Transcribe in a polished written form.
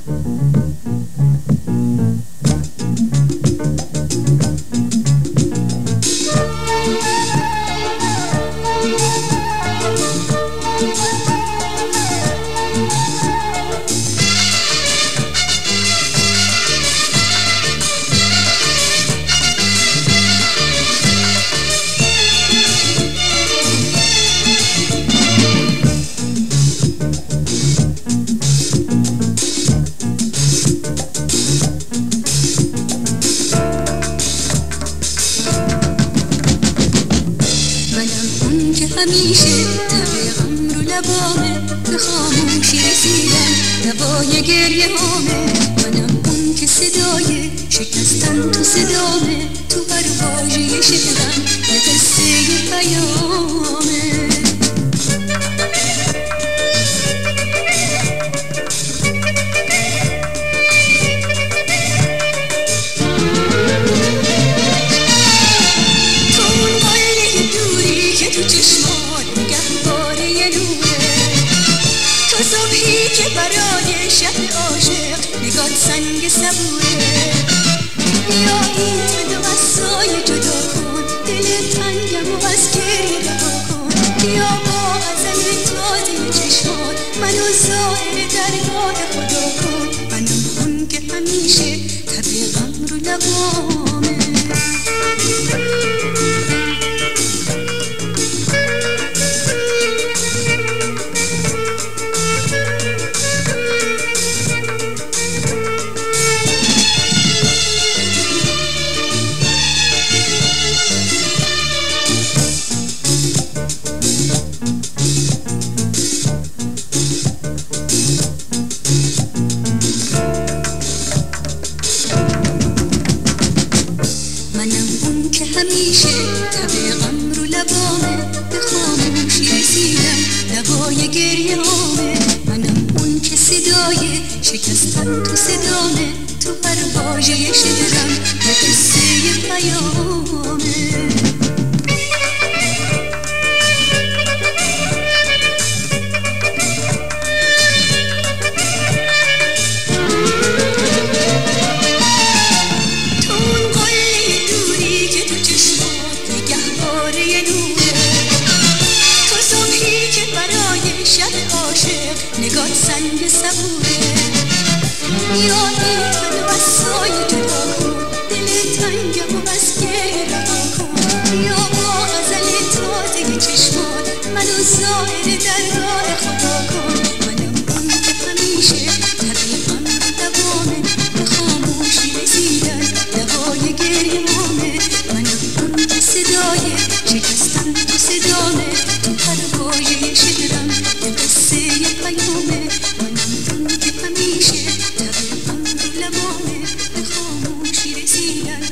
همیشه تب غم رو لبامه، به خاموشی رسیدن دوای گریه هامه. منم اون که صدای شکستن تو صدامه، تو هر واژه شعرم یه قصه پیامه. صبحی که برای شب عاشق نگات سنگ صبوره، بیا این تن و غصای جدا کن، دل تنگم و از گریه رها کن. بیا با ازل تازه چشمات منو زائر درگاه خدا کن. منم اون که همیشه تب غم رو لبامه. همیشه تب غم رو لبامه، به خاموشی رسیدن دوای گریه هامه. منم اون که صدای شکستن تو صدامه، تو هر واژه شعرم یه قصه پیامه. نگات سنگ صبوره، بیا این تن و غصای جدا کن، دل تنگم و از گریه رها کن. بیا با ازل تازه چشمات منو زائر درگاه خدا کن. منم اون که همیشه تب غم رو لبامه، به خاموشی رسیدن دوای گریه هامه. منم اون که صدای شکستن تو صدامه، تو هر واژه شعرم یه قصه پیامه. منم اون که همیشه تب غم رو لبامه، به خاموشی رسیدن